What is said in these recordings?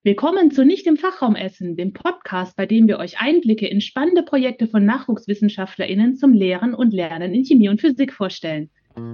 Willkommen zu Nicht im Fachraum Essen, dem Podcast, bei dem wir euch Einblicke in spannende Projekte von NachwuchswissenschaftlerInnen zum Lehren und Lernen in Chemie und Physik vorstellen.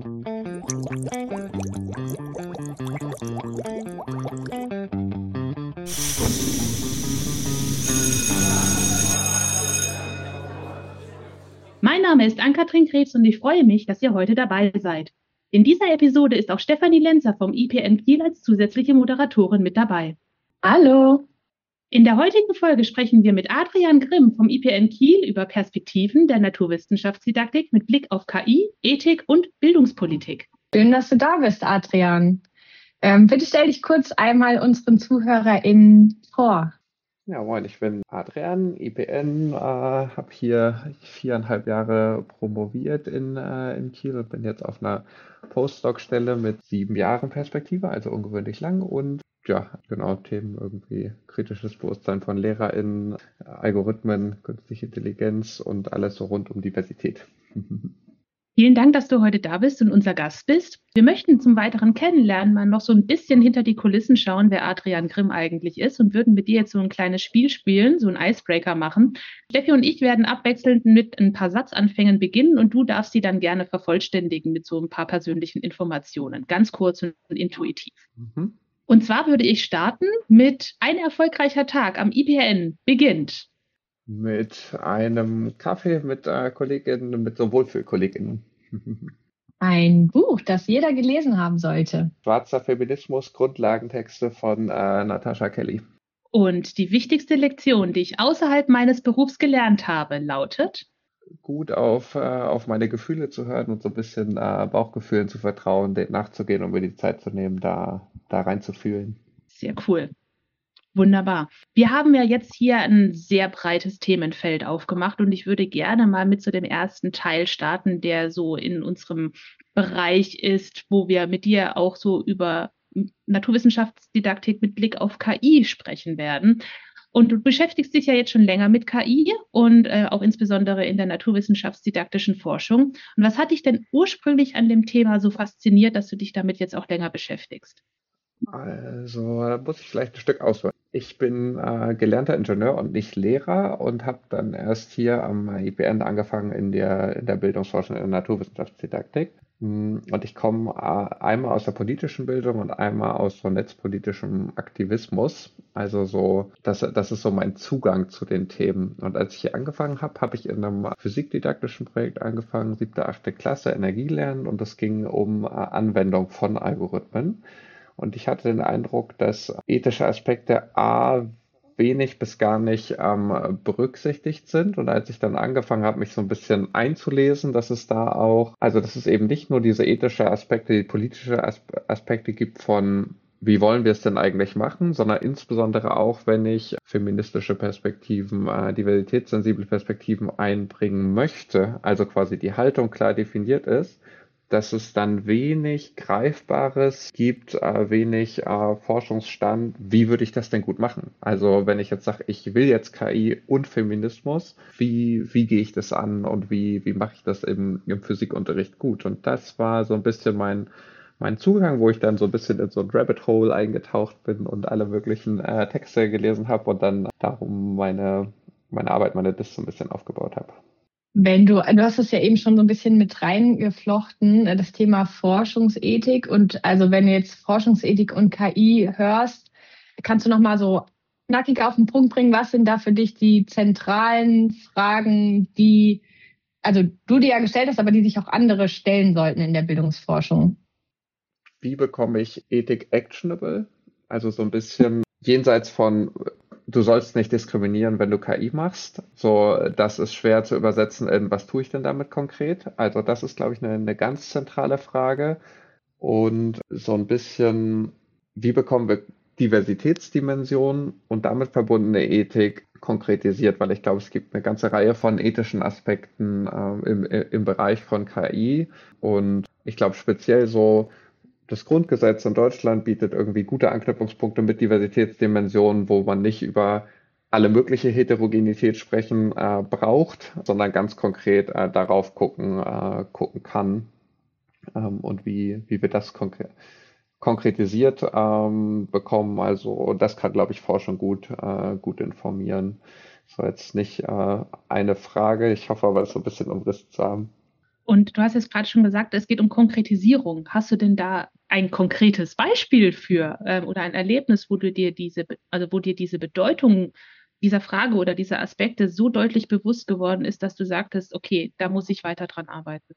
Mein Name ist Ann-Kathrin Krebs und ich freue mich, dass ihr heute dabei seid. In dieser Episode ist auch Stefanie Lenzer vom IPN Kiel als zusätzliche Moderatorin mit dabei. Hallo! In der heutigen Folge sprechen wir mit Adrian Grimm vom IPN Kiel über Perspektiven der Naturwissenschaftsdidaktik mit Blick auf KI, Ethik und Bildungspolitik. Schön, dass du da bist, Adrian. Bitte stell dich kurz einmal unseren ZuhörerInnen vor. Ja, moin, ich bin Adrian, IPN, habe hier 4,5 Jahre promoviert in Kiel und bin jetzt auf einer Postdoc-Stelle mit 7 Jahren Perspektive, also ungewöhnlich lang. Und ja, genau, Themen irgendwie kritisches Bewusstsein von LehrerInnen, Algorithmen, künstliche Intelligenz und alles so rund um Diversität. Vielen Dank, dass du heute da bist und unser Gast bist. Wir möchten zum weiteren Kennenlernen mal noch so ein bisschen hinter die Kulissen schauen, wer Adrian Grimm eigentlich ist, und würden mit dir jetzt so ein kleines Spiel spielen, so ein Icebreaker machen. Steffi und ich werden abwechselnd mit ein paar Satzanfängen beginnen und du darfst sie dann gerne vervollständigen mit so ein paar persönlichen Informationen, ganz kurz und intuitiv. Und zwar würde ich starten mit: Ein erfolgreicher Tag am IPN beginnt mit einem Kaffee mit Kolleginnen, mit so Wohlfühlkolleginnen. Ein Buch, das jeder gelesen haben sollte. Schwarzer Feminismus, Grundlagentexte von Natasha Kelly. Und die wichtigste Lektion, die ich außerhalb meines Berufs gelernt habe, lautet: Gut auf meine Gefühle zu hören und so ein bisschen Bauchgefühlen zu vertrauen, denen nachzugehen und mir die Zeit zu nehmen, da reinzufühlen. Sehr cool. Wunderbar. Wir haben ja jetzt hier ein sehr breites Themenfeld aufgemacht und ich würde gerne mal mit so dem ersten Teil starten, der so in unserem Bereich ist, wo wir mit dir auch so über Naturwissenschaftsdidaktik mit Blick auf KI sprechen werden. Und du beschäftigst dich ja jetzt schon länger mit KI und auch insbesondere in der naturwissenschaftsdidaktischen Forschung. Und was hat dich denn ursprünglich an dem Thema so fasziniert, dass du dich damit jetzt auch länger beschäftigst? Also, da muss ich vielleicht ein Stück ausholen. Ich bin gelernter Ingenieur und nicht Lehrer und habe dann erst hier am IPN angefangen in der Bildungsforschung in der Naturwissenschaftsdidaktik. Und ich komme einmal aus der politischen Bildung und einmal aus so netzpolitischem Aktivismus. Also so, das ist so mein Zugang zu den Themen. Und als ich hier angefangen habe, habe ich in einem physikdidaktischen Projekt angefangen, 7., 8. Klasse, Energielernen, und es ging um Anwendung von Algorithmen. Und ich hatte den Eindruck, dass ethische Aspekte wenig bis gar nicht berücksichtigt sind. Und als ich dann angefangen habe, mich so ein bisschen einzulesen, dass es da auch, also dass es eben nicht nur diese ethische Aspekte, die politische Aspekte gibt von, wie wollen wir es denn eigentlich machen, sondern insbesondere auch, wenn ich feministische Perspektiven, diversitätssensible Perspektiven einbringen möchte, also quasi die Haltung klar definiert ist, dass es dann wenig Greifbares gibt, wenig Forschungsstand. Wie würde ich das denn gut machen? Also wenn ich jetzt sage, ich will jetzt KI und Feminismus, wie gehe ich das an und wie mache ich das im Physikunterricht gut? Und das war so ein bisschen mein Zugang, wo ich dann so ein bisschen in so ein Rabbit Hole eingetaucht bin und alle möglichen Texte gelesen habe und dann darum meine Arbeit, meine Diss so ein bisschen aufgebaut habe. Du hast es ja eben schon so ein bisschen mit reingeflochten, das Thema Forschungsethik. Und also wenn du jetzt Forschungsethik und KI hörst, kannst du noch mal so knackig auf den Punkt bringen, was sind da für dich die zentralen Fragen, die also du dir ja gestellt hast, aber die sich auch andere stellen sollten in der Bildungsforschung? Wie bekomme ich Ethik actionable? Also so ein bisschen jenseits von, du sollst nicht diskriminieren, wenn du KI machst. So, das ist schwer zu übersetzen in, was tue ich denn damit konkret? Also das ist, glaube ich, eine ganz zentrale Frage. Und so ein bisschen, wie bekommen wir Diversitätsdimensionen und damit verbundene Ethik konkretisiert? Weil ich glaube, es gibt eine ganze Reihe von ethischen Aspekten im Bereich von KI. Und ich glaube speziell so, das Grundgesetz in Deutschland bietet irgendwie gute Anknüpfungspunkte mit Diversitätsdimensionen, wo man nicht über alle mögliche Heterogenität sprechen braucht, sondern ganz konkret darauf gucken kann und wie wir das konkretisiert bekommen. Also das kann, glaube ich, Forschung gut informieren. So jetzt nicht eine Frage. Ich hoffe aber, es so ein bisschen umrissen zu haben. Und du hast jetzt gerade schon gesagt, es geht um Konkretisierung. Hast du denn da ein konkretes Beispiel für oder ein Erlebnis, wo du dir wo dir diese Bedeutung dieser Frage oder dieser Aspekte so deutlich bewusst geworden ist, dass du sagtest, okay, da muss ich weiter dran arbeiten?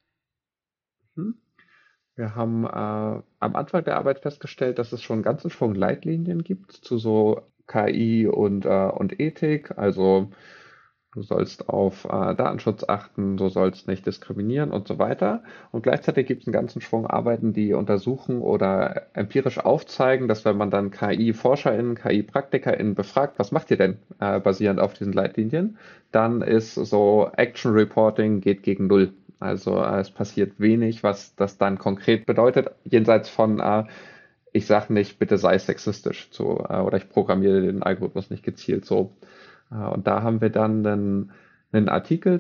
Hm. Wir haben am Anfang der Arbeit festgestellt, dass es schon einen ganzen Schwung Leitlinien gibt zu so KI und Ethik. Also du sollst auf Datenschutz achten, du sollst nicht diskriminieren und so weiter. Und gleichzeitig gibt es einen ganzen Schwung Arbeiten, die untersuchen oder empirisch aufzeigen, dass wenn man dann KI-ForscherInnen, KI-PraktikerInnen befragt, was macht ihr denn basierend auf diesen Leitlinien, dann ist so Action Reporting geht gegen Null. Also es passiert wenig, was das dann konkret bedeutet, jenseits von ich sage nicht, bitte sei sexistisch oder ich programmiere den Algorithmus nicht gezielt so. Und da haben wir dann einen Artikel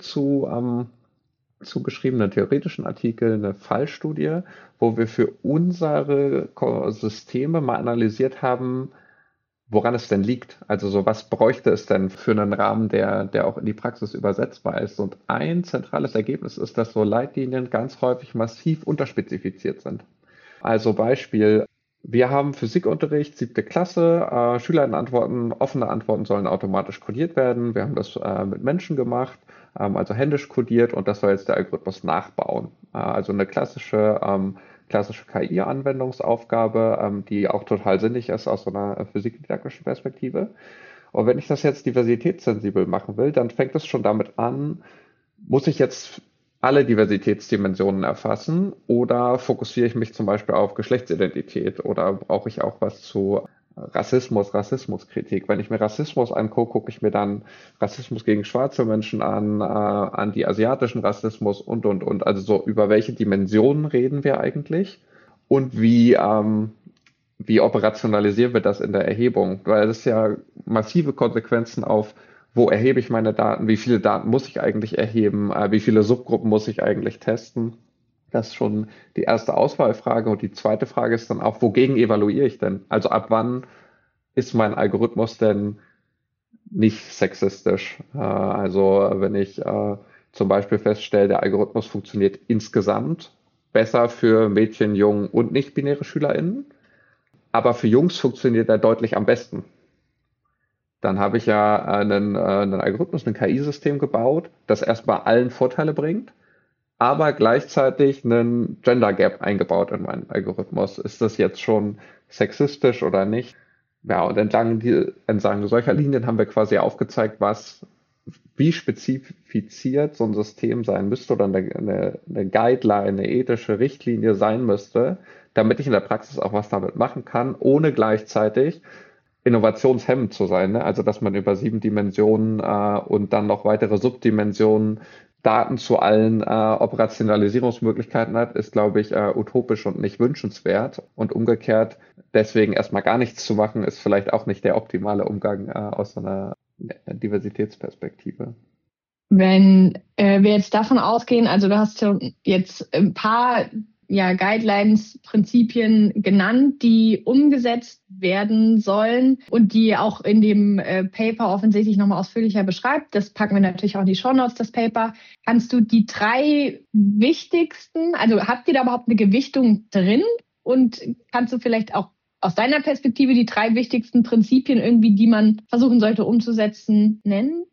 zugeschrieben, einen theoretischen Artikel, eine Fallstudie, wo wir für unsere Systeme mal analysiert haben, woran es denn liegt. Also so, was bräuchte es denn für einen Rahmen, der auch in die Praxis übersetzbar ist. Und ein zentrales Ergebnis ist, dass so Leitlinien ganz häufig massiv unterspezifiziert sind. Also Beispiel, wir haben Physikunterricht, 7. Klasse, offene Antworten sollen automatisch codiert werden. Wir haben das mit Menschen gemacht, also händisch codiert und das soll jetzt der Algorithmus nachbauen. Also eine klassische KI-Anwendungsaufgabe, die auch total sinnig ist aus so einer physikdidaktischen Perspektive. Und wenn ich das jetzt diversitätssensibel machen will, dann fängt es schon damit an, muss ich jetzt alle Diversitätsdimensionen erfassen oder fokussiere ich mich zum Beispiel auf Geschlechtsidentität oder brauche ich auch was zu Rassismuskritik? Wenn ich mir Rassismus angucke, gucke ich mir dann Rassismus gegen schwarze Menschen an, anti-asiatischen Rassismus und. Also so über welche Dimensionen reden wir eigentlich und wie operationalisieren wir das in der Erhebung? Weil es ja massive Konsequenzen auf, wo erhebe ich meine Daten, wie viele Daten muss ich eigentlich erheben, wie viele Subgruppen muss ich eigentlich testen. Das ist schon die erste Auswahlfrage. Und die zweite Frage ist dann auch, wogegen evaluiere ich denn? Also ab wann ist mein Algorithmus denn nicht sexistisch? Also wenn ich zum Beispiel feststelle, der Algorithmus funktioniert insgesamt besser für Mädchen, Jungen und nicht-binäre SchülerInnen, aber für Jungs funktioniert er deutlich am besten. Dann habe ich ja einen Algorithmus, ein KI-System gebaut, das erstmal allen Vorteile bringt, aber gleichzeitig einen Gender Gap eingebaut in meinen Algorithmus. Ist das jetzt schon sexistisch oder nicht? Ja, und entlang solcher Linien haben wir quasi aufgezeigt, wie spezifiziert so ein System sein müsste oder eine Guideline, eine ethische Richtlinie sein müsste, damit ich in der Praxis auch was damit machen kann, ohne gleichzeitig innovationshemmend zu sein. Ne? Also dass man über 7 Dimensionen und dann noch weitere Subdimensionen Daten zu allen Operationalisierungsmöglichkeiten hat, ist, glaube ich, utopisch und nicht wünschenswert. Und umgekehrt, deswegen erstmal gar nichts zu machen, ist vielleicht auch nicht der optimale Umgang aus so einer Diversitätsperspektive. Wenn wir jetzt davon ausgehen, also du hast ja jetzt ein paar Guidelines, Prinzipien genannt, die umgesetzt werden sollen und die auch in dem Paper offensichtlich nochmal ausführlicher beschreibt. Das packen wir natürlich auch in die Shownotes, das Paper. Kannst du die 3 wichtigsten, also habt ihr da überhaupt eine Gewichtung drin? Und kannst du vielleicht auch aus deiner Perspektive die 3 wichtigsten Prinzipien irgendwie, die man versuchen sollte umzusetzen, nennen?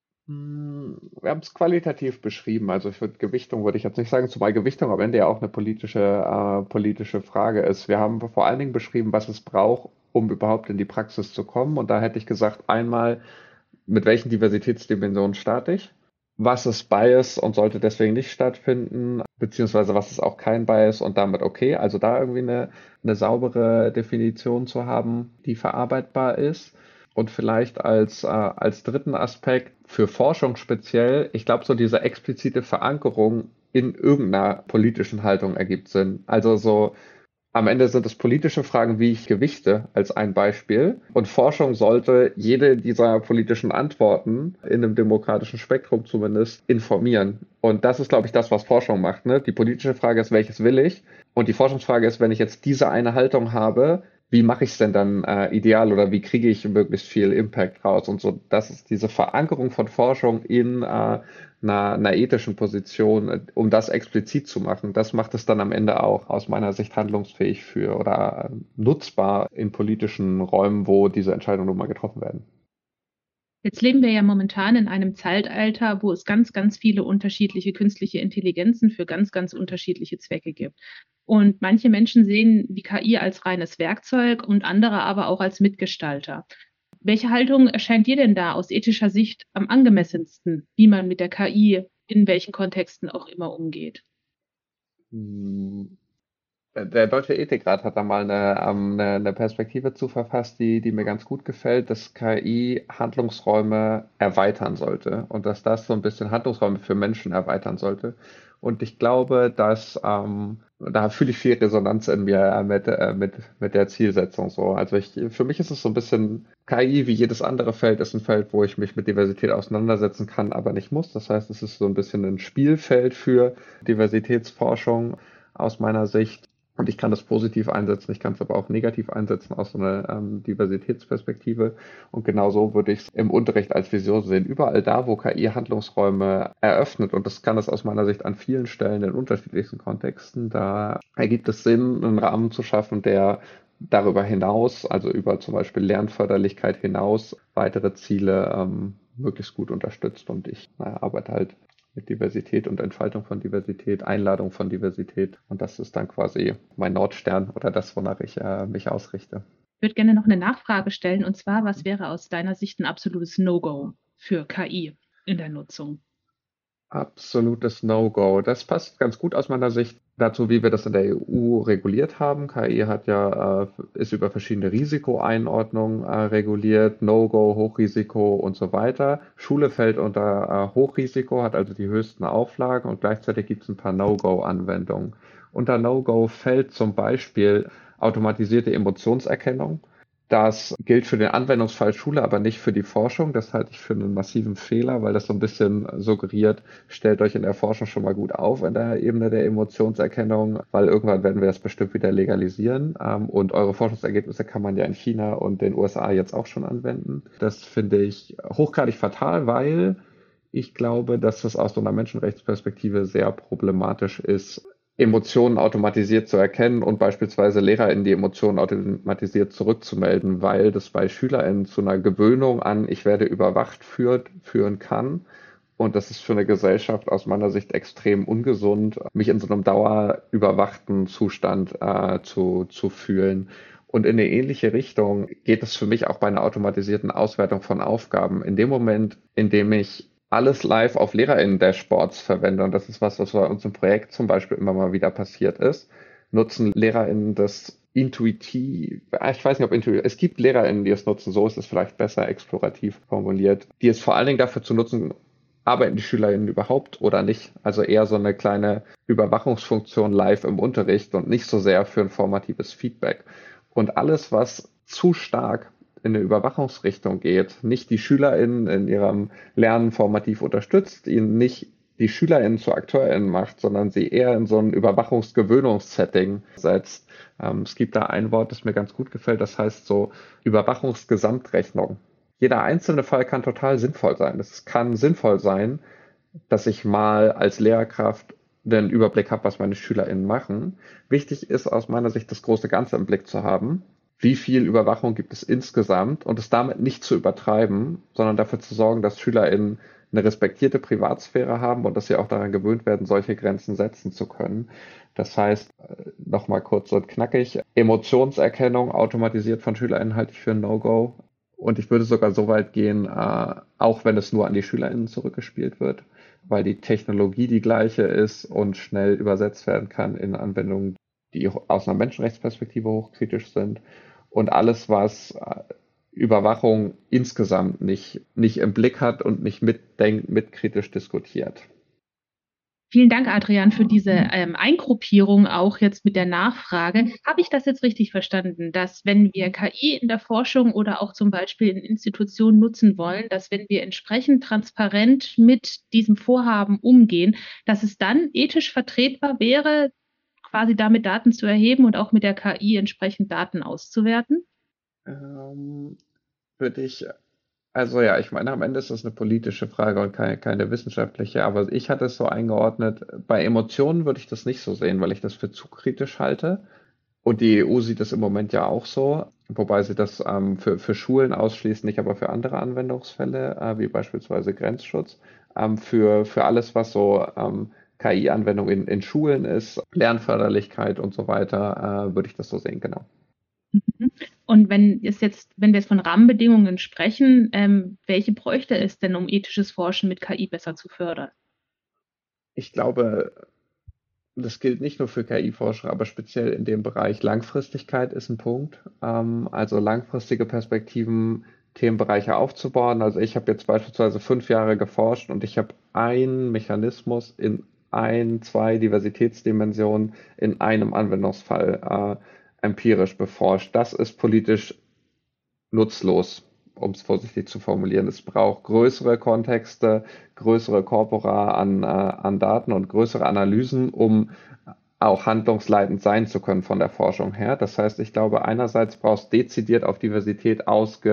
Wir haben es qualitativ beschrieben. Also Gewichtung würde ich jetzt nicht sagen, zumal Gewichtung am Ende ja auch eine politische Frage ist. Wir haben vor allen Dingen beschrieben, was es braucht, um überhaupt in die Praxis zu kommen. Und da hätte ich gesagt, einmal, mit welchen Diversitätsdimensionen starte ich? Was ist Bias und sollte deswegen nicht stattfinden? Beziehungsweise was ist auch kein Bias und damit okay? Also da irgendwie eine saubere Definition zu haben, die verarbeitbar ist. Und vielleicht als dritten Aspekt für Forschung speziell, ich glaube, so diese explizite Verankerung in irgendeiner politischen Haltung ergibt Sinn. Also so Am Ende sind es politische Fragen, wie ich gewichte, als ein Beispiel. Und Forschung sollte jede dieser politischen Antworten in einem demokratischen Spektrum zumindest informieren. Und das ist, glaube ich, das, was Forschung macht. Ne? Die politische Frage ist, welches will ich? Und die Forschungsfrage ist, wenn ich jetzt diese eine Haltung habe, wie mache ich es denn dann ideal oder wie kriege ich möglichst viel Impact raus? Und so, das ist diese Verankerung von Forschung in einer ethischen Position, um das explizit zu machen. Das macht es dann am Ende auch aus meiner Sicht handlungsfähig für oder nutzbar in politischen Räumen, wo diese Entscheidungen nun mal getroffen werden. Jetzt leben wir ja momentan in einem Zeitalter, wo es ganz, ganz viele unterschiedliche künstliche Intelligenzen für ganz, ganz unterschiedliche Zwecke gibt. Und manche Menschen sehen die KI als reines Werkzeug und andere aber auch als Mitgestalter. Welche Haltung erscheint dir denn da aus ethischer Sicht am angemessensten, wie man mit der KI in welchen Kontexten auch immer umgeht? Hm. Der Deutsche Ethikrat hat da mal eine Perspektive zu verfasst, die mir ganz gut gefällt, dass KI Handlungsräume erweitern sollte und dass das so ein bisschen Handlungsräume für Menschen erweitern sollte. Und ich glaube, dass da fühle ich viel Resonanz in mir mit der Zielsetzung so. Also für mich ist es so ein bisschen KI wie jedes andere Feld ist ein Feld, wo ich mich mit Diversität auseinandersetzen kann, aber nicht muss. Das heißt, es ist so ein bisschen ein Spielfeld für Diversitätsforschung aus meiner Sicht. Und ich kann das positiv einsetzen, ich kann es aber auch negativ einsetzen aus so einer Diversitätsperspektive. Und genau so würde ich es im Unterricht als Vision sehen. Überall da, wo KI Handlungsräume eröffnet, und das kann es aus meiner Sicht an vielen Stellen in unterschiedlichsten Kontexten, da ergibt es Sinn, einen Rahmen zu schaffen, der darüber hinaus, also über zum Beispiel Lernförderlichkeit hinaus, weitere Ziele möglichst gut unterstützt. Und ich arbeite halt mit Diversität und Entfaltung von Diversität, Einladung von Diversität. Und das ist dann quasi mein Nordstern oder das, wonach ich mich ausrichte. Ich würde gerne noch eine Nachfrage stellen, und zwar, was wäre aus deiner Sicht ein absolutes No-Go für KI in der Nutzung? Absolutes No-Go. Das passt ganz gut aus meiner Sicht dazu, wie wir das in der EU reguliert haben. KI ist über verschiedene Risikoeinordnungen reguliert, No-Go, Hochrisiko und so weiter. Schule fällt unter Hochrisiko, hat also die höchsten Auflagen und gleichzeitig gibt es ein paar No-Go-Anwendungen. Unter No-Go fällt zum Beispiel automatisierte Emotionserkennung. Das gilt für den Anwendungsfall Schule, aber nicht für die Forschung. Das halte ich für einen massiven Fehler, weil das so ein bisschen suggeriert, stellt euch in der Forschung schon mal gut auf in der Ebene der Emotionserkennung, weil irgendwann werden wir das bestimmt wieder legalisieren. Und eure Forschungsergebnisse kann man ja in China und den USA jetzt auch schon anwenden. Das finde ich hochgradig fatal, weil ich glaube, dass das aus so einer Menschenrechtsperspektive sehr problematisch ist, Emotionen automatisiert zu erkennen und beispielsweise LehrerInnen die Emotionen automatisiert zurückzumelden, weil das bei SchülerInnen zu einer Gewöhnung an ich werde überwacht führen kann. Und das ist für eine Gesellschaft aus meiner Sicht extrem ungesund, mich in so einem dauerüberwachten Zustand zu fühlen. Und in eine ähnliche Richtung geht es für mich auch bei einer automatisierten Auswertung von Aufgaben. In dem Moment, in dem ich alles live auf LehrerInnen-Dashboards verwende, und das ist was bei uns im Projekt zum Beispiel immer mal wieder passiert ist, nutzen LehrerInnen das intuitiv, ich weiß nicht, ob intuitiv, es gibt LehrerInnen, die es nutzen, so ist es vielleicht besser explorativ formuliert, die es vor allen Dingen dafür zu nutzen, arbeiten die SchülerInnen überhaupt oder nicht? Also eher so eine kleine Überwachungsfunktion live im Unterricht und nicht so sehr für ein formatives Feedback. Und alles, was zu stark in eine Überwachungsrichtung geht, nicht die SchülerInnen in ihrem Lernen formativ unterstützt, ihnen nicht die SchülerInnen zu AkteurInnen macht, sondern sie eher in so ein Überwachungsgewöhnungssetting setzt. Es gibt da ein Wort, das mir ganz gut gefällt, das heißt so Überwachungsgesamtrechnung. Jeder einzelne Fall kann total sinnvoll sein. Es kann sinnvoll sein, dass ich mal als Lehrkraft den Überblick habe, was meine SchülerInnen machen. Wichtig ist aus meiner Sicht, das große Ganze im Blick zu haben. Wie viel Überwachung gibt es insgesamt und es damit nicht zu übertreiben, sondern dafür zu sorgen, dass SchülerInnen eine respektierte Privatsphäre haben und dass sie auch daran gewöhnt werden, solche Grenzen setzen zu können. Das heißt, nochmal kurz und knackig, Emotionserkennung automatisiert von SchülerInnen halte ich für ein No-Go. Und ich würde sogar so weit gehen, auch wenn es nur an die SchülerInnen zurückgespielt wird, weil die Technologie die gleiche ist und schnell übersetzt werden kann in Anwendungen, die aus einer Menschenrechtsperspektive hochkritisch sind. Und alles, was Überwachung insgesamt nicht im Blick hat und nicht mitdenkt, mitkritisch diskutiert. Vielen Dank, Adrian, für diese Eingruppierung auch jetzt mit der Nachfrage. Habe ich das jetzt richtig verstanden, dass wenn wir KI in der Forschung oder auch zum Beispiel in Institutionen nutzen wollen, dass wenn wir entsprechend transparent mit diesem Vorhaben umgehen, dass es dann ethisch vertretbar wäre, quasi damit Daten zu erheben und auch mit der KI entsprechend Daten auszuwerten? Ähm, würde ich Also ja, ich meine, am Ende ist das eine politische Frage und keine wissenschaftliche, aber ich hatte es so eingeordnet, bei Emotionen würde ich das nicht so sehen, weil ich das für zu kritisch halte. Und die EU sieht das im Moment ja auch so, wobei sie das für Schulen ausschließt, nicht aber für andere Anwendungsfälle, wie beispielsweise Grenzschutz. Für alles, was so KI-Anwendung in Schulen ist, Lernförderlichkeit und so weiter, würde ich das so sehen, genau. Mhm. Und wenn wir jetzt von Rahmenbedingungen sprechen, welche bräuchte es denn, um ethisches Forschen mit KI besser zu fördern? Ich glaube, das gilt nicht nur für KI-Forscher, aber speziell in dem Bereich Langfristigkeit ist ein Punkt. Also langfristige Perspektiven, Themenbereiche aufzubauen. Also ich habe jetzt beispielsweise 5 Jahre geforscht und ich habe einen Mechanismus in zwei Diversitätsdimensionen in einem Anwendungsfall empirisch beforscht. Das ist politisch nutzlos, um es vorsichtig zu formulieren. Es braucht größere Kontexte, größere Korpora an Daten und größere Analysen, um auch handlungsleitend sein zu können von der Forschung her. Das heißt, ich glaube, einerseits brauchst du dezidiert auf Diversität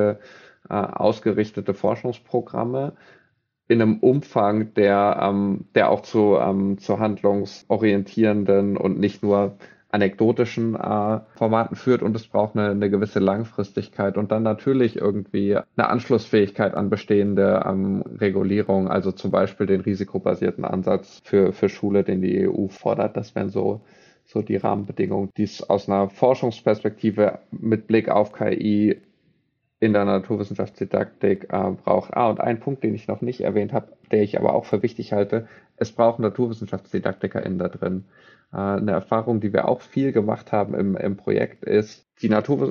ausgerichtete Forschungsprogramme in einem Umfang, der auch zu handlungsorientierenden und nicht nur anekdotischen Formaten führt, und es braucht eine gewisse Langfristigkeit und dann natürlich irgendwie eine Anschlussfähigkeit an bestehende Regulierung, also zum Beispiel den risikobasierten Ansatz für Schule, den die EU fordert. Das wären so die Rahmenbedingungen, die es aus einer Forschungsperspektive mit Blick auf KI in der Naturwissenschaftsdidaktik braucht. Und ein Punkt, den ich noch nicht erwähnt habe, der ich aber auch für wichtig halte: Es braucht NaturwissenschaftsdidaktikerInnen da drin. Eine Erfahrung, die wir auch viel gemacht haben im Projekt, ist, die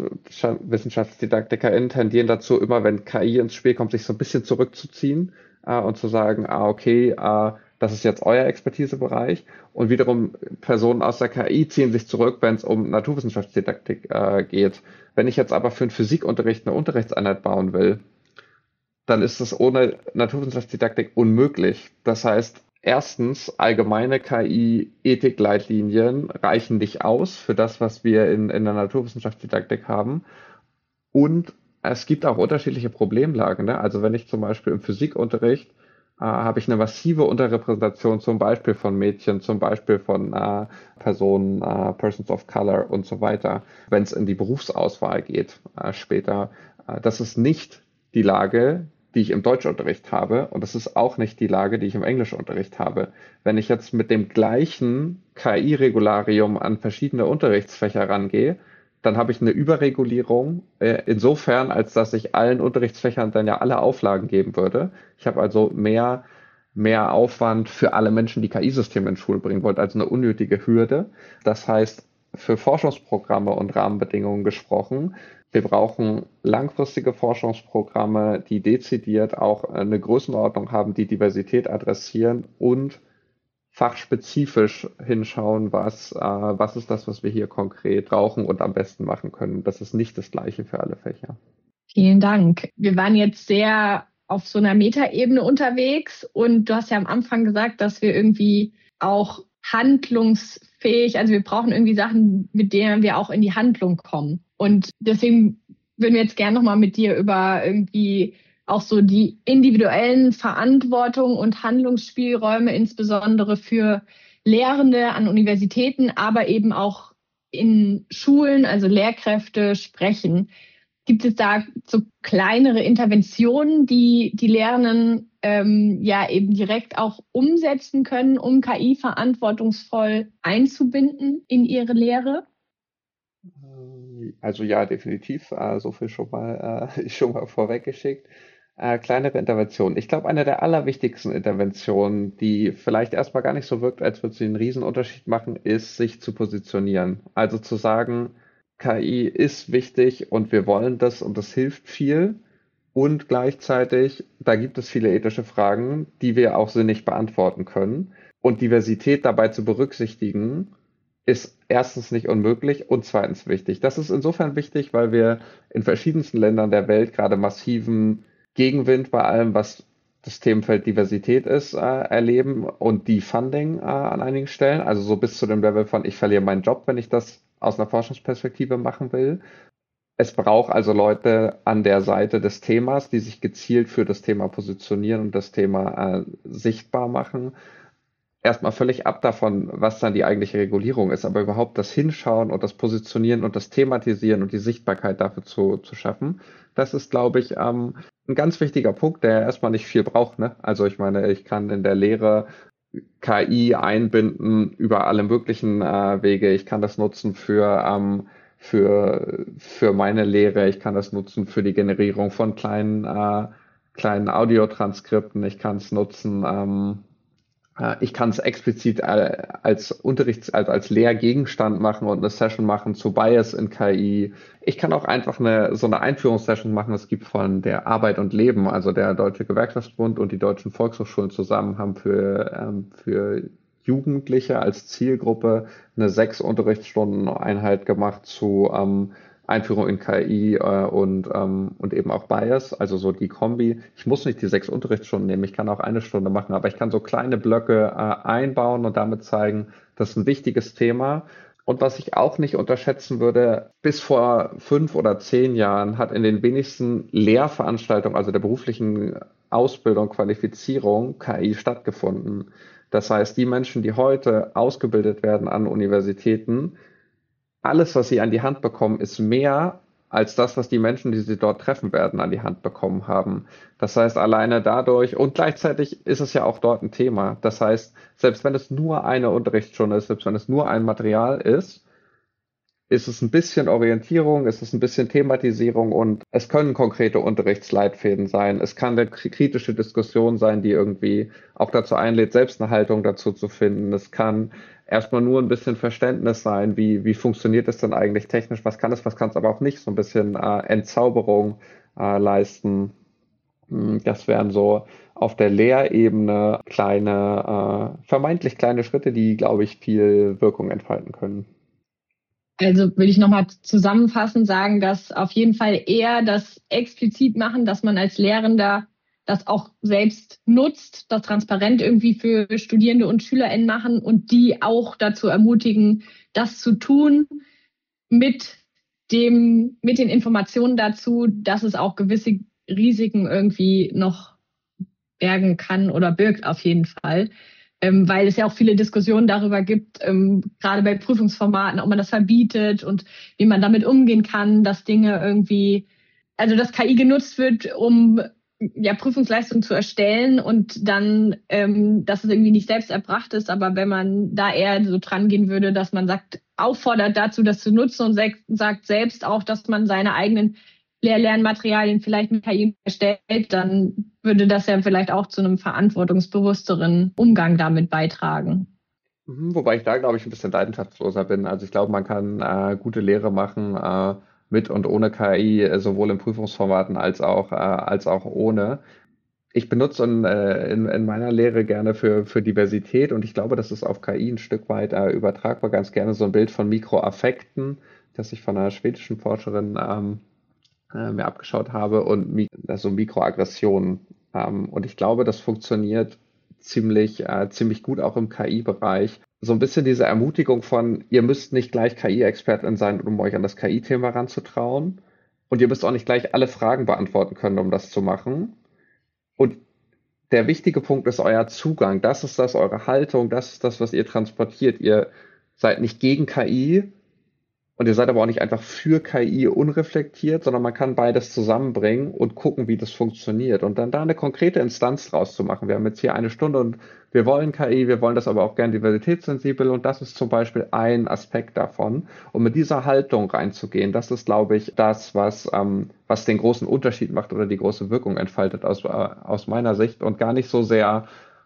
NaturwissenschaftsdidaktikerInnen tendieren dazu, immer wenn KI ins Spiel kommt, sich so ein bisschen zurückzuziehen und zu sagen, okay, das ist jetzt euer Expertisebereich. Und wiederum Personen aus der KI ziehen sich zurück, wenn es um Naturwissenschaftsdidaktik geht. Wenn ich jetzt aber für einen Physikunterricht eine Unterrichtseinheit bauen will, dann ist es ohne Naturwissenschaftsdidaktik unmöglich. Das heißt, erstens, allgemeine KI-Ethikleitlinien reichen nicht aus für das, was wir in der Naturwissenschaftsdidaktik haben. Und es gibt auch unterschiedliche Problemlagen. Ne? Also wenn ich zum Beispiel im Physikunterricht habe ich eine massive Unterrepräsentation zum Beispiel von Mädchen, zum Beispiel von Personen, Persons of Color und so weiter, wenn es in die Berufsauswahl geht später. Das ist nicht die Lage, die ich im Deutschunterricht habe, und das ist auch nicht die Lage, die ich im Englischunterricht habe. Wenn ich jetzt mit dem gleichen KI-Regularium an verschiedene Unterrichtsfächer rangehe, dann habe ich eine Überregulierung, insofern, als dass ich allen Unterrichtsfächern dann ja alle Auflagen geben würde. Ich habe also mehr Aufwand für alle Menschen, die KI-Systeme in Schule bringen wollen, also eine unnötige Hürde. Das heißt, für Forschungsprogramme und Rahmenbedingungen gesprochen, wir brauchen langfristige Forschungsprogramme, die dezidiert auch eine Größenordnung haben, die Diversität adressieren und fachspezifisch hinschauen, was ist das, was wir hier konkret brauchen und am besten machen können. Das ist nicht das Gleiche für alle Fächer. Vielen Dank. Wir waren jetzt sehr auf so einer Metaebene unterwegs und du hast ja am Anfang gesagt, dass wir irgendwie auch handlungsfähig, also wir brauchen irgendwie Sachen, mit denen wir auch in die Handlung kommen. Und deswegen würden wir jetzt gerne nochmal mit dir über irgendwie auch so die individuellen Verantwortung und Handlungsspielräume, insbesondere für Lehrende an Universitäten, aber eben auch in Schulen, also Lehrkräfte, sprechen. Gibt es da so kleinere Interventionen, die die Lehrenden ja eben direkt auch umsetzen können, um KI verantwortungsvoll einzubinden in ihre Lehre? Also ja, definitiv. So viel schon mal vorweggeschickt. Kleinere Interventionen. Ich glaube, eine der allerwichtigsten Interventionen, die vielleicht erstmal gar nicht so wirkt, als würde sie einen Riesenunterschied machen, ist, sich zu positionieren. Also zu sagen, KI ist wichtig und wir wollen das und das hilft viel. Und gleichzeitig, da gibt es viele ethische Fragen, die wir auch sinnig beantworten können. Und Diversität dabei zu berücksichtigen, ist erstens nicht unmöglich und zweitens wichtig. Das ist insofern wichtig, weil wir in verschiedensten Ländern der Welt gerade massiven Gegenwind bei allem, was das Themenfeld Diversität ist, erleben und Defunding an einigen Stellen. Also so bis zu dem Level von, ich verliere meinen Job, wenn ich das aus einer Forschungsperspektive machen will. Es braucht also Leute an der Seite des Themas, die sich gezielt für das Thema positionieren und das Thema sichtbar machen. Erstmal völlig ab davon, was dann die eigentliche Regulierung ist, aber überhaupt das Hinschauen und das Positionieren und das Thematisieren und die Sichtbarkeit dafür zu schaffen, das ist, glaube ich, ein ganz wichtiger Punkt, der erstmal nicht viel braucht. Ne? Also ich meine, ich kann in der Lehre KI einbinden über alle möglichen Wege. Ich kann das nutzen für meine Lehre. Ich kann das nutzen für die Generierung von kleinen Audiotranskripten. Ich kann es nutzen. Ich kann es explizit als Lehrgegenstand machen und eine Session machen zu Bias in KI. Ich kann auch einfach so eine Einführungssession machen. Es gibt von der Arbeit und Leben, also der Deutsche Gewerkschaftsbund und die deutschen Volkshochschulen zusammen haben für Jugendliche als Zielgruppe eine 6 Unterrichtsstunden-Einheit gemacht zu Einführung in KI und eben auch Bias, also so die Kombi. Ich muss nicht die 6 Unterrichtsstunden nehmen, ich kann auch eine Stunde machen, aber ich kann so kleine Blöcke einbauen und damit zeigen, das ist ein wichtiges Thema. Und was ich auch nicht unterschätzen würde, bis vor 5 oder 10 Jahren hat in den wenigsten Lehrveranstaltungen, also der beruflichen Ausbildung, Qualifizierung, KI stattgefunden. Das heißt, die Menschen, die heute ausgebildet werden an Universitäten, alles, was sie an die Hand bekommen, ist mehr als das, was die Menschen, die sie dort treffen werden, an die Hand bekommen haben. Das heißt, alleine dadurch, und gleichzeitig ist es ja auch dort ein Thema. Das heißt, selbst wenn es nur eine Unterrichtsstunde ist, selbst wenn es nur ein Material ist es ein bisschen Orientierung, ist es ein bisschen Thematisierung und es können konkrete Unterrichtsleitfäden sein. Es kann eine kritische Diskussion sein, die irgendwie auch dazu einlädt, selbst eine Haltung dazu zu finden. Es kann erstmal nur ein bisschen Verständnis sein, wie funktioniert es denn eigentlich technisch, was kann es aber auch nicht, so ein bisschen Entzauberung leisten. Das wären so auf der Lehrebene vermeintlich kleine Schritte, die, glaube ich, viel Wirkung entfalten können. Also will ich nochmal zusammenfassend sagen, dass auf jeden Fall eher das explizit machen, dass man als Lehrender das auch selbst nutzt, das transparent irgendwie für Studierende und SchülerInnen machen und die auch dazu ermutigen, das zu tun mit den Informationen dazu, dass es auch gewisse Risiken irgendwie noch bergen kann oder birgt auf jeden Fall. Weil es ja auch viele Diskussionen darüber gibt, gerade bei Prüfungsformaten, ob man das verbietet und wie man damit umgehen kann, dass Dinge irgendwie, also dass KI genutzt wird, um ja Prüfungsleistungen zu erstellen und dann, dass es irgendwie nicht selbst erbracht ist, aber wenn man da eher so dran gehen würde, dass man auffordert dazu, das zu nutzen und sagt selbst auch, dass man seine eigenen Lernmaterialien vielleicht mit KI erstellt, dann würde das ja vielleicht auch zu einem verantwortungsbewussteren Umgang damit beitragen. Wobei ich da, glaube ich, ein bisschen leidenschaftsloser bin. Also ich glaube, man kann gute Lehre machen mit und ohne KI, sowohl in Prüfungsformaten als auch ohne. Ich benutze in meiner Lehre gerne für Diversität und ich glaube, das ist auf KI ein Stück weit übertragbar. Ganz gerne so ein Bild von Mikroaffekten, das ich von einer schwedischen Forscherin mir abgeschaut habe und also Mikroaggressionen. Und ich glaube, das funktioniert ziemlich gut auch im KI-Bereich. So ein bisschen diese Ermutigung von, ihr müsst nicht gleich KI-Expertin sein, um euch an das KI-Thema ranzutrauen. Und ihr müsst auch nicht gleich alle Fragen beantworten können, um das zu machen. Und der wichtige Punkt ist euer Zugang. Das ist das, eure Haltung, das ist das, was ihr transportiert. Ihr seid nicht gegen KI, und ihr seid aber auch nicht einfach für KI unreflektiert, sondern man kann beides zusammenbringen und gucken, wie das funktioniert. Und dann da eine konkrete Instanz draus zu machen. Wir haben jetzt hier eine Stunde und wir wollen KI, wir wollen das aber auch gern diversitätssensibel und das ist zum Beispiel ein Aspekt davon. Und mit dieser Haltung reinzugehen, das ist, glaube ich, das, was den großen Unterschied macht oder die große Wirkung entfaltet aus meiner Sicht und gar nicht so sehr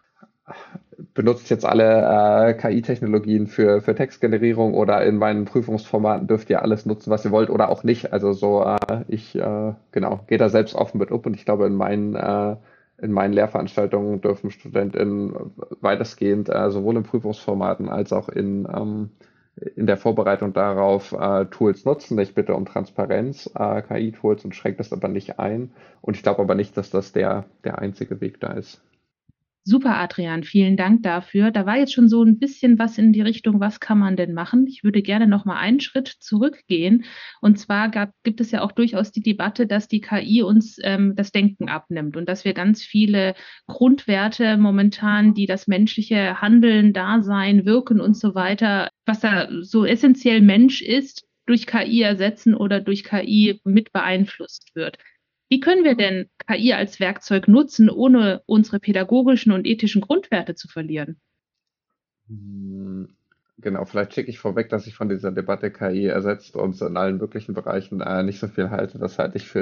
benutzt jetzt alle KI-Technologien für Textgenerierung oder in meinen Prüfungsformaten dürft ihr alles nutzen, was ihr wollt oder auch nicht. Also so, ich genau, gehe da selbst offen mit um und ich glaube, in meinen Lehrveranstaltungen dürfen StudentInnen weitestgehend sowohl in Prüfungsformaten als auch in der Vorbereitung darauf Tools nutzen. Ich bitte um Transparenz, KI-Tools, und schränke das aber nicht ein. Und ich glaube aber nicht, dass das der einzige Weg da ist. Super, Adrian, vielen Dank dafür. Da war jetzt schon so ein bisschen was in die Richtung, was kann man denn machen? Ich würde gerne noch mal einen Schritt zurückgehen. Und zwar gibt es ja auch durchaus die Debatte, dass die KI uns das Denken abnimmt und dass wir ganz viele Grundwerte momentan, die das menschliche Handeln, Dasein, Wirken und so weiter, was da so essentiell Mensch ist, durch KI ersetzen oder durch KI mit beeinflusst wird. Wie können wir denn KI als Werkzeug nutzen, ohne unsere pädagogischen und ethischen Grundwerte zu verlieren? Genau, vielleicht schicke ich vorweg, dass ich von dieser Debatte KI ersetzt uns in allen möglichen Bereichen nicht so viel halte. Das halte ich für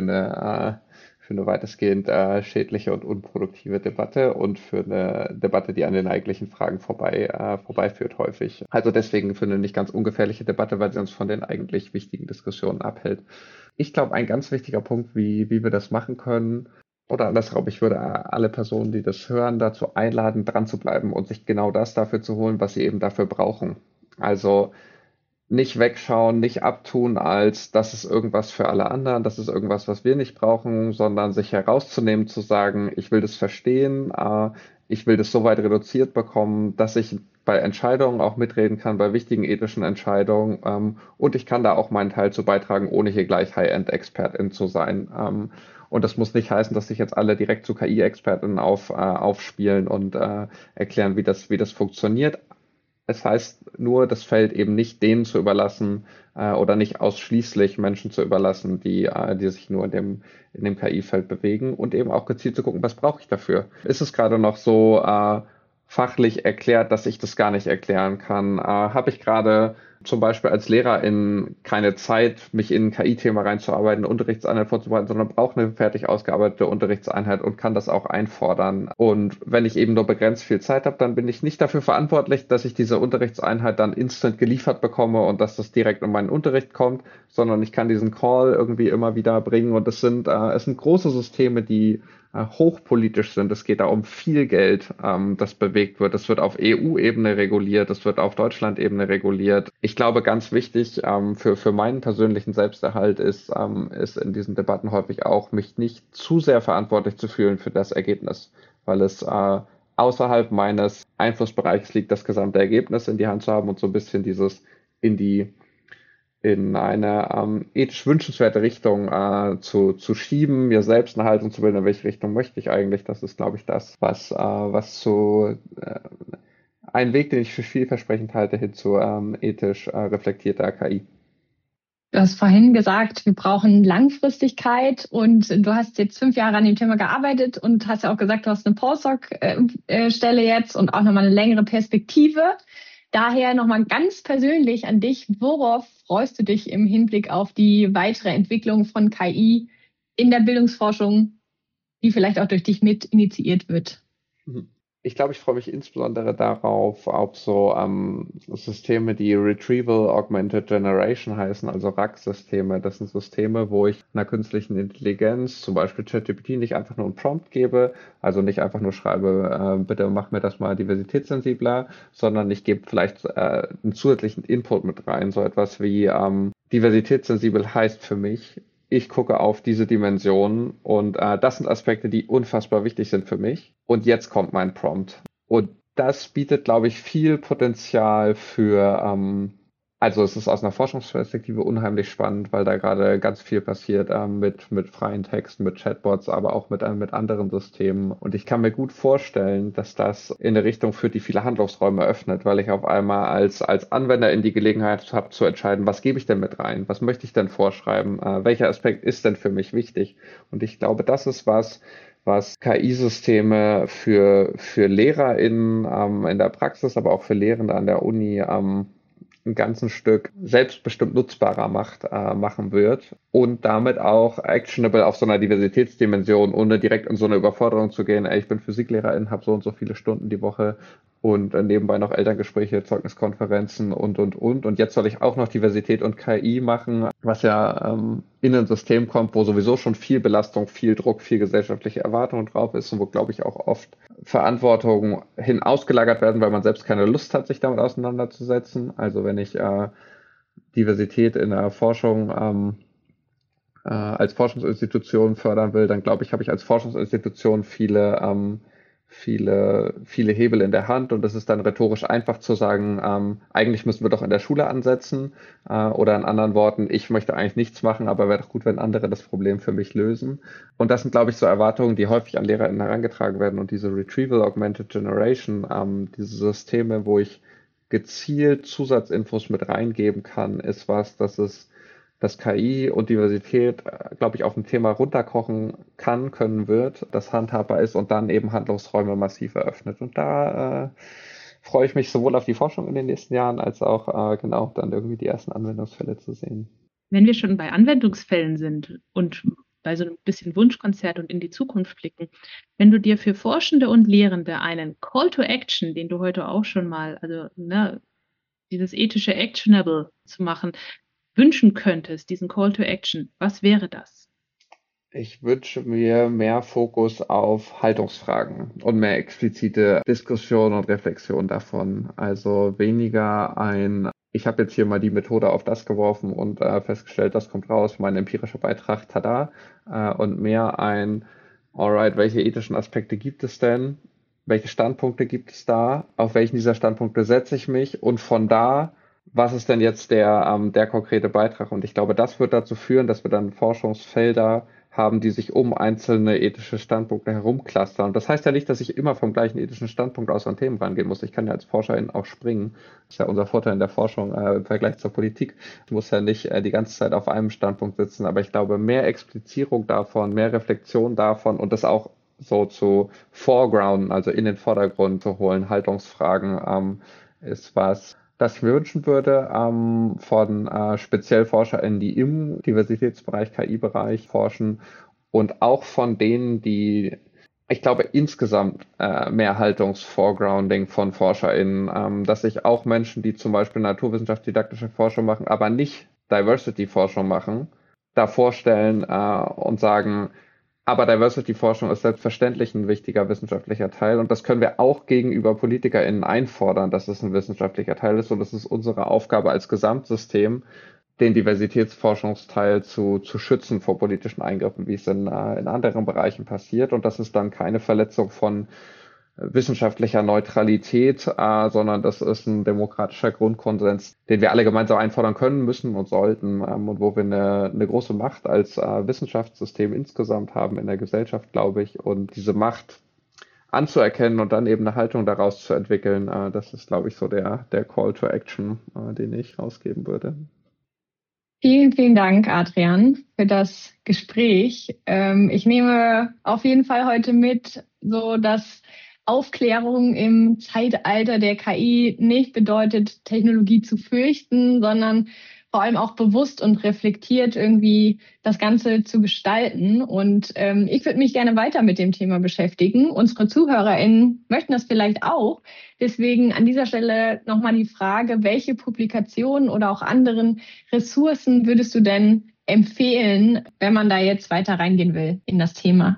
eine weitestgehend schädliche und unproduktive Debatte und für eine Debatte, die an den eigentlichen Fragen vorbeiführt häufig. Also deswegen für eine nicht ganz ungefährliche Debatte, weil sie uns von den eigentlich wichtigen Diskussionen abhält. Ich glaube, ein ganz wichtiger Punkt, wie wir das machen können, oder andersrum, ich würde alle Personen, die das hören, dazu einladen, dran zu bleiben und sich genau das dafür zu holen, was sie eben dafür brauchen. Also nicht wegschauen, nicht abtun, als das ist irgendwas für alle anderen, das ist irgendwas, was wir nicht brauchen, sondern sich herauszunehmen, zu sagen, ich will das verstehen, ich will das so weit reduziert bekommen, dass ich bei Entscheidungen auch mitreden kann, bei wichtigen ethischen Entscheidungen, und ich kann da auch meinen Teil zu beitragen, ohne hier gleich High-End-Expertin zu sein. Und das muss nicht heißen, dass sich jetzt alle direkt zu KI-Expertinnen aufspielen und erklären, wie das funktioniert. Es heißt nur, das Feld eben nicht denen zu überlassen oder nicht ausschließlich Menschen zu überlassen, die sich nur in dem KI-Feld bewegen, und eben auch gezielt zu gucken, was brauche ich dafür? Ist es gerade noch so fachlich erklärt, dass ich das gar nicht erklären kann? Habe ich gerade zum Beispiel als Lehrerin keine Zeit, mich in ein KI-Thema reinzuarbeiten, eine Unterrichtseinheit vorzubereiten, sondern brauche eine fertig ausgearbeitete Unterrichtseinheit und kann das auch einfordern. Und wenn ich eben nur begrenzt viel Zeit habe, dann bin ich nicht dafür verantwortlich, dass ich diese Unterrichtseinheit dann instant geliefert bekomme und dass das direkt in meinen Unterricht kommt, sondern ich kann diesen Call irgendwie immer wieder bringen. Und es sind große Systeme, die hochpolitisch sind. Es geht da um viel Geld, das bewegt wird. Es wird auf EU-Ebene reguliert, es wird auf Deutschland-Ebene reguliert. Ich glaube, ganz wichtig für meinen persönlichen Selbsterhalt ist in diesen Debatten häufig auch, mich nicht zu sehr verantwortlich zu fühlen für das Ergebnis, weil es außerhalb meines Einflussbereichs liegt, das gesamte Ergebnis in die Hand zu haben und so ein bisschen dieses in eine ethisch wünschenswerte Richtung zu schieben, mir selbst eine Haltung zu bilden, in welche Richtung möchte ich eigentlich. Das ist, glaube ich, das, was so ein Weg, den ich für vielversprechend halte, hin zu ethisch reflektierter KI. Du hast vorhin gesagt, wir brauchen Langfristigkeit, und du hast jetzt 5 Jahre an dem Thema gearbeitet und hast ja auch gesagt, du hast eine Postdoc-Stelle jetzt und auch nochmal eine längere Perspektive. Daher nochmal ganz persönlich an dich, worauf freust du dich im Hinblick auf die weitere Entwicklung von KI in der Bildungsforschung, die vielleicht auch durch dich mit initiiert wird? Ich glaube, ich freue mich insbesondere darauf, auf so Systeme, die Retrieval Augmented Generation heißen, also RAG-Systeme. Das sind Systeme, wo ich einer künstlichen Intelligenz, zum Beispiel ChatGPT, nicht einfach nur einen Prompt gebe, also nicht einfach nur schreibe, bitte mach mir das mal diversitätssensibler, sondern ich gebe vielleicht einen zusätzlichen Input mit rein, so etwas wie diversitätssensibel heißt für mich, ich gucke auf diese Dimensionen, und das sind Aspekte, die unfassbar wichtig sind für mich. Und jetzt kommt mein Prompt. Und das bietet, glaube ich, viel Potenzial also es ist aus einer Forschungsperspektive unheimlich spannend, weil da gerade ganz viel passiert mit freien Texten, mit Chatbots, aber auch mit anderen Systemen. Und ich kann mir gut vorstellen, dass das in eine Richtung führt, die viele Handlungsräume öffnet, weil ich auf einmal als Anwender in die Gelegenheit habe zu entscheiden, was gebe ich denn mit rein? Was möchte ich denn vorschreiben? Welcher Aspekt ist denn für mich wichtig? Und ich glaube, das ist was KI-Systeme für LehrerInnen in der Praxis, aber auch für Lehrende an der Uni ein ganzes Stück selbstbestimmt nutzbarer machen wird und damit auch actionable auf so einer Diversitätsdimension, ohne direkt in so eine Überforderung zu gehen. Ey, ich bin Physiklehrerin, habe so und so viele Stunden die Woche und nebenbei noch Elterngespräche, Zeugniskonferenzen und. Und jetzt soll ich auch noch Diversität und KI machen, was ja in ein System kommt, wo sowieso schon viel Belastung, viel Druck, viel gesellschaftliche Erwartungen drauf ist und wo, glaube ich, auch oft Verantwortung hin ausgelagert werden, weil man selbst keine Lust hat, sich damit auseinanderzusetzen. Also wenn ich Diversität in der Forschung als Forschungsinstitution fördern will, dann glaube ich, habe ich als Forschungsinstitution viele Hebel in der Hand und es ist dann rhetorisch einfach zu sagen, eigentlich müssen wir doch in der Schule ansetzen oder in anderen Worten, ich möchte eigentlich nichts machen, aber wäre doch gut, wenn andere das Problem für mich lösen. Und das sind, glaube ich, so Erwartungen, die häufig an LehrerInnen herangetragen werden und diese Retrieval Augmented Generation, diese Systeme, wo ich gezielt Zusatzinfos mit reingeben kann, ist was, dass KI und Diversität, glaube ich, auf ein Thema runterkochen können wird, das handhabbar ist und dann eben Handlungsräume massiv eröffnet. Und da freue ich mich sowohl auf die Forschung in den nächsten Jahren als auch genau dann irgendwie die ersten Anwendungsfälle zu sehen. Wenn wir schon bei Anwendungsfällen sind und bei so ein bisschen Wunschkonzert und in die Zukunft blicken, wenn du dir für Forschende und Lehrende einen Call to Action, den du heute auch schon mal, also dieses ethische Actionable zu machen, wünschen könntest, diesen Call to Action, was wäre das? Ich wünsche mir mehr Fokus auf Haltungsfragen und mehr explizite Diskussion und Reflexion davon. Also weniger ich habe jetzt hier mal die Methode auf das geworfen und festgestellt, das kommt raus, mein empirischer Beitrag, tada. Und mehr alright, welche ethischen Aspekte gibt es denn? Welche Standpunkte gibt es da? Auf welchen dieser Standpunkte setze ich mich? Und von da, was ist denn jetzt der konkrete Beitrag? Und ich glaube, das wird dazu führen, dass wir dann Forschungsfelder haben, die sich um einzelne ethische Standpunkte herumclustern. Und das heißt ja nicht, dass ich immer vom gleichen ethischen Standpunkt aus an Themen rangehen muss. Ich kann ja als Forscherin auch springen. Das ist ja unser Vorteil in der Forschung im Vergleich zur Politik. Ich muss ja nicht die ganze Zeit auf einem Standpunkt sitzen, aber ich glaube, mehr Explizierung davon, mehr Reflexion davon und das auch so zu foregrounden, also in den Vordergrund zu holen, Haltungsfragen, ist was, das ich mir wünschen würde von speziell ForscherInnen, die im Diversitätsbereich, KI-Bereich forschen und auch von denen, die, ich glaube, insgesamt mehr Haltungsforegrounding von ForscherInnen, dass sich auch Menschen, die zum Beispiel naturwissenschaftlich-didaktische Forschung machen, aber nicht Diversity-Forschung machen, da vorstellen und sagen, aber Diversity-Forschung ist selbstverständlich ein wichtiger wissenschaftlicher Teil und das können wir auch gegenüber PolitikerInnen einfordern, dass es ein wissenschaftlicher Teil ist und es ist unsere Aufgabe als Gesamtsystem, den Diversitätsforschungsteil zu schützen vor politischen Eingriffen, wie es in anderen Bereichen passiert. Und das ist dann keine Verletzung von wissenschaftlicher Neutralität, sondern das ist ein demokratischer Grundkonsens, den wir alle gemeinsam einfordern können, müssen und sollten und wo wir eine große Macht als Wissenschaftssystem insgesamt haben in der Gesellschaft, glaube ich. Und diese Macht anzuerkennen und dann eben eine Haltung daraus zu entwickeln, das ist, glaube ich, so der Call to Action, den ich rausgeben würde. Vielen, vielen Dank, Adrian, für das Gespräch. Ich nehme auf jeden Fall heute mit, so dass Aufklärung im Zeitalter der KI nicht bedeutet, Technologie zu fürchten, sondern vor allem auch bewusst und reflektiert irgendwie das Ganze zu gestalten. Und ich würde mich gerne weiter mit dem Thema beschäftigen. Unsere ZuhörerInnen möchten das vielleicht auch. Deswegen an dieser Stelle nochmal die Frage, welche Publikationen oder auch anderen Ressourcen würdest du denn empfehlen, wenn man da jetzt weiter reingehen will in das Thema?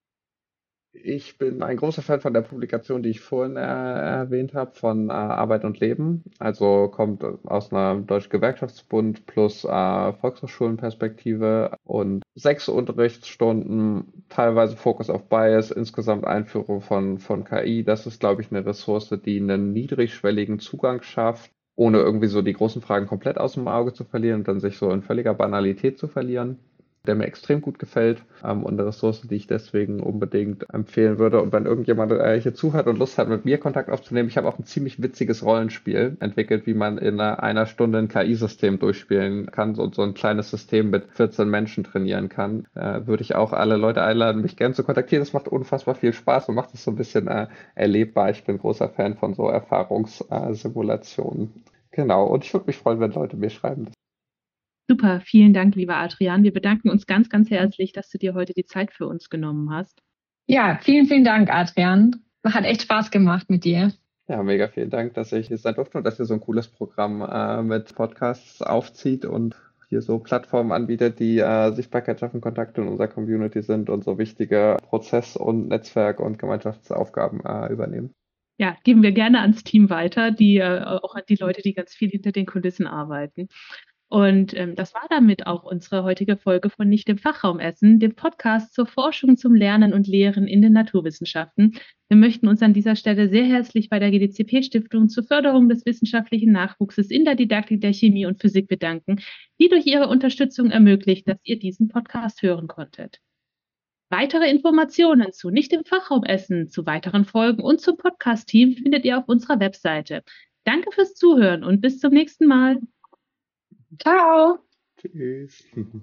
Ich bin ein großer Fan von der Publikation, die ich vorhin erwähnt habe, von Arbeit und Leben. Also kommt aus einer Deutschen Gewerkschaftsbund plus Volkshochschulenperspektive und 6 Unterrichtsstunden, teilweise Fokus auf Bias, insgesamt Einführung von KI. Das ist, glaube ich, eine Ressource, die einen niedrigschwelligen Zugang schafft, ohne irgendwie so die großen Fragen komplett aus dem Auge zu verlieren und dann sich so in völliger Banalität zu verlieren, der mir extrem gut gefällt und eine Ressource, die ich deswegen unbedingt empfehlen würde. Und wenn irgendjemand hier zuhört und Lust hat, mit mir Kontakt aufzunehmen, ich habe auch ein ziemlich witziges Rollenspiel entwickelt, wie man in einer Stunde ein KI-System durchspielen kann und so ein kleines System mit 14 Menschen trainieren kann. Würde ich auch alle Leute einladen, mich gerne zu kontaktieren. Das macht unfassbar viel Spaß und macht es so ein bisschen erlebbar. Ich bin großer Fan von so Erfahrungssimulationen. Genau, und ich würde mich freuen, wenn Leute mir schreiben. Super, vielen Dank, lieber Adrian. Wir bedanken uns ganz, ganz herzlich, dass du dir heute die Zeit für uns genommen hast. Ja, vielen, vielen Dank, Adrian. Hat echt Spaß gemacht mit dir. Ja, mega vielen Dank, dass ich hier sein durfte und dass ihr so ein cooles Programm mit Podcasts aufzieht und hier so Plattformen anbietet, die Sichtbarkeit schaffen, Kontakte in unserer Community sind und so wichtige Prozess- und Netzwerk- und Gemeinschaftsaufgaben übernehmen. Ja, geben wir gerne ans Team weiter, auch an die Leute, die ganz viel hinter den Kulissen arbeiten. Und das war damit auch unsere heutige Folge von Nicht im Fachraum Essen, dem Podcast zur Forschung, zum Lernen und Lehren in den Naturwissenschaften. Wir möchten uns an dieser Stelle sehr herzlich bei der GDCP-Stiftung zur Förderung des wissenschaftlichen Nachwuchses in der Didaktik der Chemie und Physik bedanken, die durch ihre Unterstützung ermöglicht, dass ihr diesen Podcast hören konntet. Weitere Informationen zu Nicht im Fachraum Essen, zu weiteren Folgen und zum Podcast-Team findet ihr auf unserer Webseite. Danke fürs Zuhören und bis zum nächsten Mal. Ciao! Tschüss.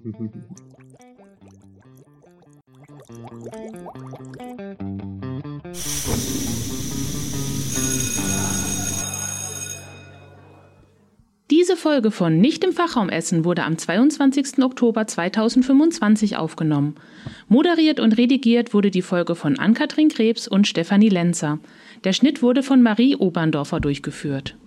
Diese Folge von Nicht im Fachraum Essen wurde am 22. Oktober 2025 aufgenommen. Moderiert und redigiert wurde die Folge von Ann-Kathrin Krebs und Stefanie Lenzer. Der Schnitt wurde von Marie Oberndorfer durchgeführt.